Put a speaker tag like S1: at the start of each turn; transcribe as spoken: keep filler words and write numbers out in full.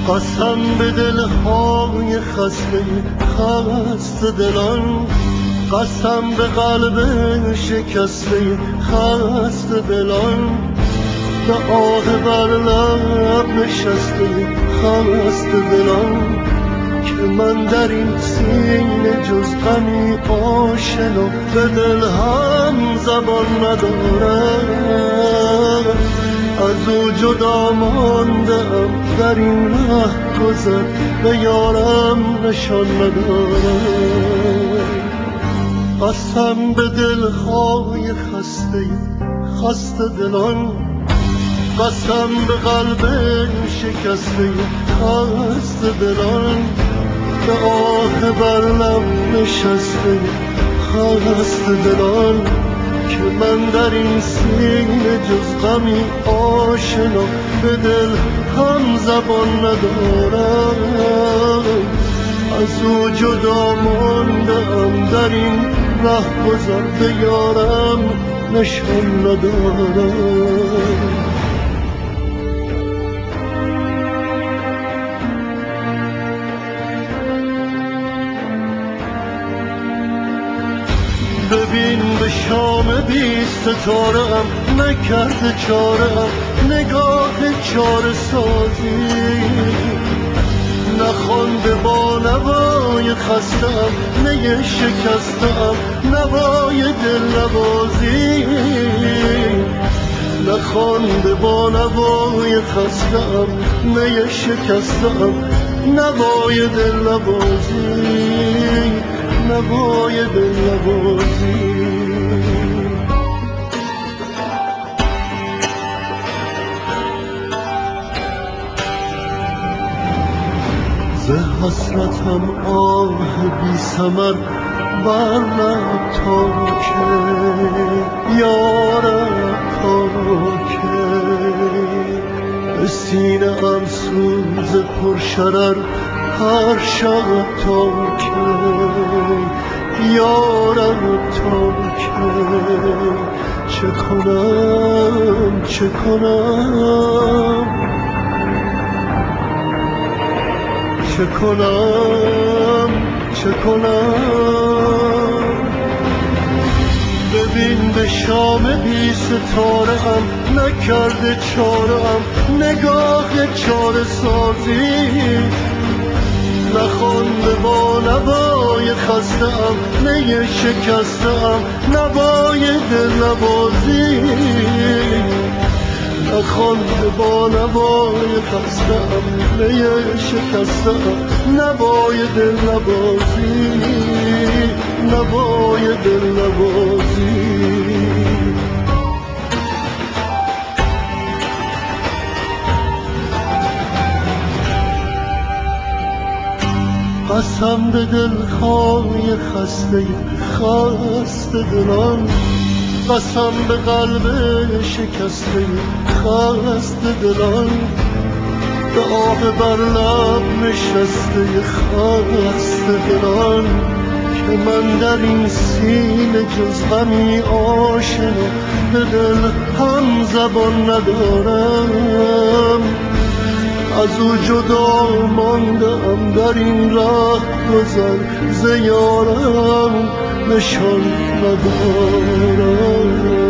S1: قسم به دلهای خسته خسته دلان، قسم به قلب شکسته خسته دلان، به آه بر لب نشسته خسته دلان، که من در این سینه جز غمی آشنا به دل هم زبان ندارم. از او جدا ماندم در این ره گذر، به یارم نشان ندارم. قسم به دلهای خسته خسته دلان، قسم به قلب شکسته خسته دلان، به آه بر لب نشسته خسته دلان، که من در این سینه جز غمی آشنا به دل هم زبان ندارم. از او جدا ماندم در این ره گذر، به یارم نشان ندارم. ببین به شام بی ستاره‌ام نکرده چاره‌ام نگاه چاره سازی، نخوانده با نوای خسته‌ام نی شکسته‌ام نوای دل نوازی، نخوانده با نوای خسته‌ام نی شکسته‌ام نوای دل نوازی، نوای دل نوازی. ز حسرتم آه بی ثمر بر لب تا کی یارب تا کی، به سینه ام سوز پرشرر هر شب تا کی یارب تا کی. چه کنم چه کنم چه کنم چه کنم. ببین به شام بی ستاره‌ام نکرده چاره‌ام نگاه چاره سازی، نخوانده با نوای خسته‌ام نی شکسته‌ام نوای دل نوازی، نخوانده با نوای خسته‌ام نی شکسته‌ام نوای دل نوازی، نوای دل نوازی. قسم به دلهای خسته خسته دلان، قسم به قلب شکسته خسته دلان، به آه بر لب نشسته خسته دلان، که من در این سینه جز غمی آشنا به دل هم زبان ندارم. از او جدا ماندم در این راه گذر، ز یارم نشان ندارم.